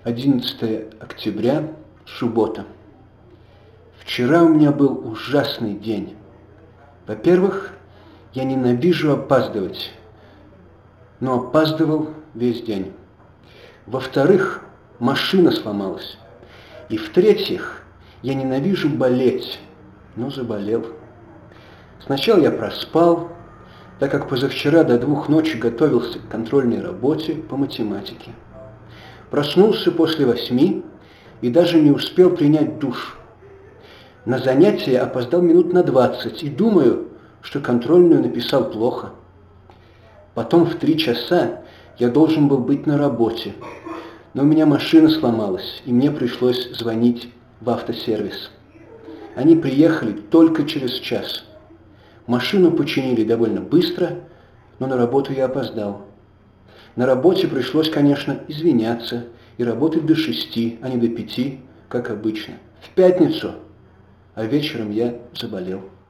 11 октября, суббота. Вчера у меня был ужасный день. Во-первых, я ненавижу опаздывать, но опаздывал весь день. Во-вторых, машина сломалась. И в-третьих, я ненавижу болеть, но заболел. Сначала я проспал, так как позавчера до 2 ночи готовился к контрольной работе по математике. Проснулся после 8 и даже не успел принять душ. На занятие опоздал минут на 20 и думаю, что контрольную написал плохо. Потом в 3 часа я должен был быть на работе, но у меня машина сломалась, и мне пришлось звонить в автосервис. Они приехали только через час. Машину починили довольно быстро, но на работу я опоздал. На работе пришлось, конечно, извиняться и работать до 6, а не до 5, как обычно. В пятницу, а вечером я заболел.